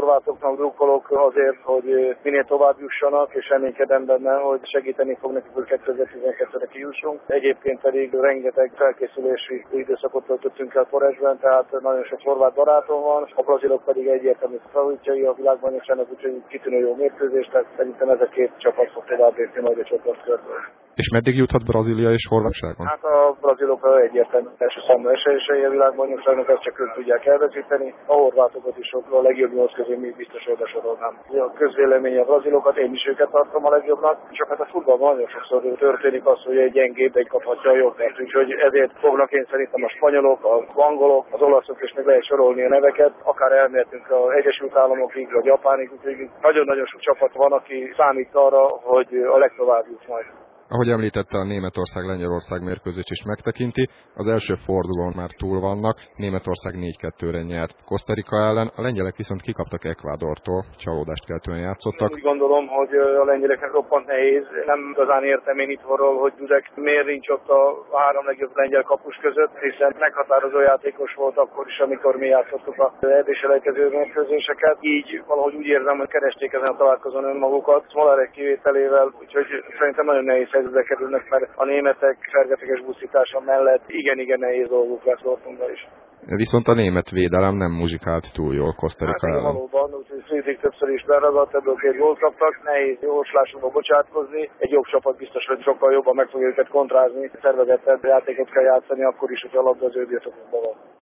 horvátoknak drukkolok azért, hogy minél tovább jussanak, és reménykedem benne, hogy segíteni fog nekik, hogy 2012-re kijussunk. Egyébként pedig rengeteg felkészülési időszakot töltöttünk el Porezsben, tehát nagyon sok horvát barátom van, a brazilok pedig egyértelmű favoritjai a világbajnokságnak, úgyhogy kitűnő jó mérkőzés, tehát szerintem ez a két csapat fog tovább lépni majd a csoportkörből. És meddig juthat Brazília és Horvátságon? Hát a brazilok egyértelmű első számú esélyesei a világbajnokságnak, ezt csak ők tudják elveszíteni. A horvátokat is a legjobb 8 közé még biztos, hogy besorolnám. A közvélemény a brazilokat, én is őket tartom a legjobbnak, csak hát a futballban nagyon sokszor történik az, hogy egy gyengébb egy kaphatja a jobbet. Úgyhogy ezért fognak én szerintem a spanyolok, az angolok, az olaszok, és meg lehet sorolni a neveket, akár elmehetünk az Egyesült Államokig, vagy Japánig, úgyhogy nagyon-nagyon sok csapat van, aki számít arra, hogy a legtovább jut majd. Ahogy említette, a Németország-Lengyelország mérkőzést is megtekinti, az első fordulón már túl vannak, Németország 4-2-re nyert Costa Rica ellen, a lengyelek viszont kikaptak Ecuadortól, csalódást keltően játszottak. Én úgy gondolom, hogy a lengyeleknek roppant nehéz, nem igazán értem én itthonról, hogy Dudek miért nincs ott a három legjobb lengyel kapus között, hiszen meghatározó játékos volt akkor is, amikor mi játszottuk a EB-selejtező mérkőzéseket. Így valahogy úgy érzem, hogy keresték ezen a találkozón önmagukat, Smolarek kivételével, úgyhogy szerintem nagyon nehéz helyzetbe kerülnek, mert a németek fergeteges buszítása mellett igen nehéz dolguk lesz Dortmundban is. Viszont a német védelem nem muzsikált túl jól Costa Rica ellen. Valóban, úgyhogy Friedrich többször is beragadt, ebből 2 gólt kaptak, nehéz jóslásokba bocsátkozni. Egy jobb csapat biztos, hogy sokkal jobban meg fogja őket kontrázni, szervezettebb játékot kell játszani, akkor is, hogy a labda az ő birtokukban van.